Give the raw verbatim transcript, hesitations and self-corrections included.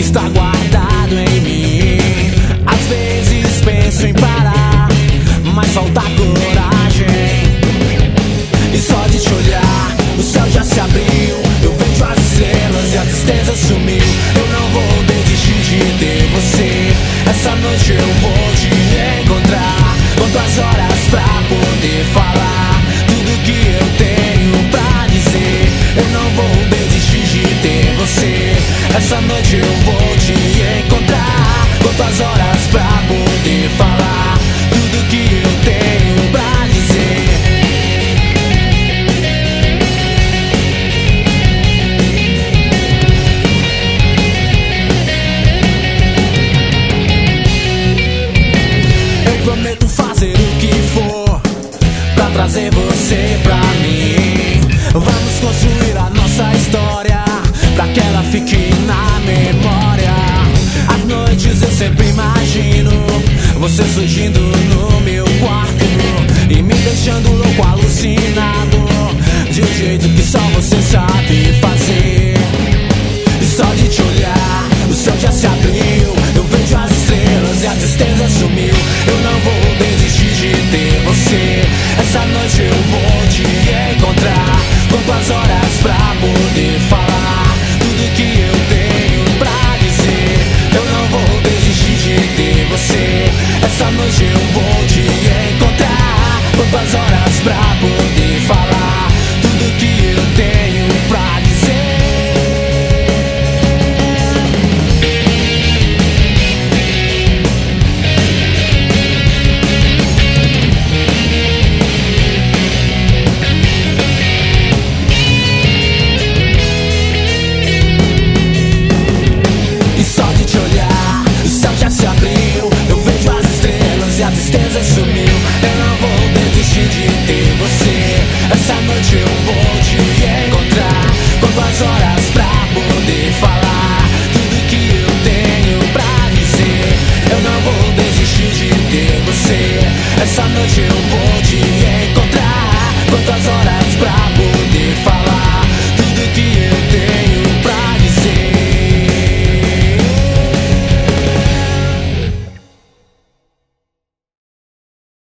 está guardado em mim. Às vezes penso em parar, mas falta coragem. E só de te olhar, o céu já se abriu. Eu vejo as estrelas e a tristeza sumiu. Eu não vou desistir de ter você. Essa noite eu vou te encontrar. Conto as horas pra poder falar tudo que eu tenho pra dizer. Eu não vou desistir de ter você. Essa noite eu vou te encontrar. Conto as horas pra poder falar